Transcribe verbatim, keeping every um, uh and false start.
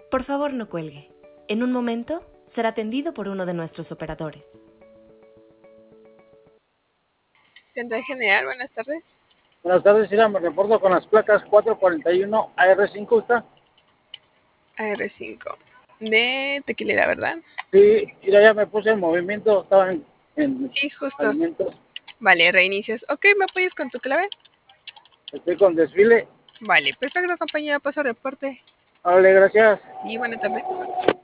Por favor, no cuelgue. En un momento será atendido por uno de nuestros operadores. Central General, buenas tardes. Buenas tardes, Ira, me reporto con las placas cuatro cuarenta y uno A R cinco, ¿está? A R cinco. De Tequilera, ¿verdad? Sí, Ira, ya me puse en movimiento, estaba en, en Sí, justo. alimentos. Vale, reinicias. Ok, ¿me apoyas con tu clave? Estoy con desfile. Vale, perfecto, compañera, paso reporte. Vale, gracias. Sí, buena tarde.